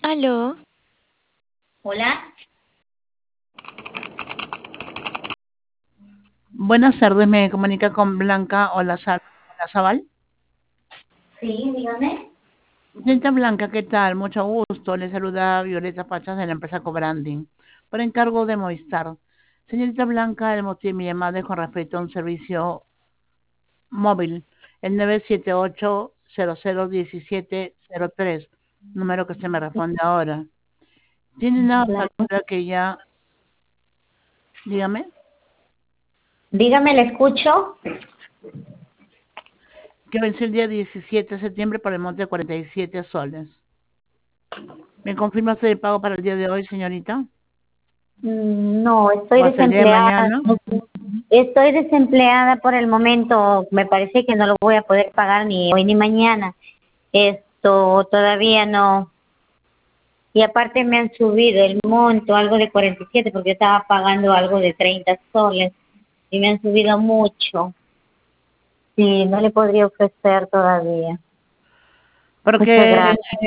Aló, Hola, Buenas tardes, me comunica con Blanca Olazabal. sí, dígame. Señorita Blanca, ¿qué tal? Mucho gusto. Le saluda Violeta Pachas de la empresa Cobranding, por encargo de Movistar. Señorita Blanca, el motivo de mi llamada es con respecto a un servicio móvil, el 978-001703, número que usted me responde ahora. Tiene una Claro. factura que ya, dígame, Dígame, le escucho. que venció el día 17 de septiembre por el monte de 47 soles. ¿Me confirma usted el pago para el día de hoy, señorita? No, ¿O estoy hasta el día de desempleada. mañana? Estoy desempleada por el momento. Me parece que no lo voy a poder pagar ni hoy ni mañana. Esto todavía no. Y aparte me han subido el monto, algo de 47, porque yo estaba pagando algo de 30 soles. Y me han subido mucho. Sí, no le podría ofrecer todavía. Muchas Porque gracias.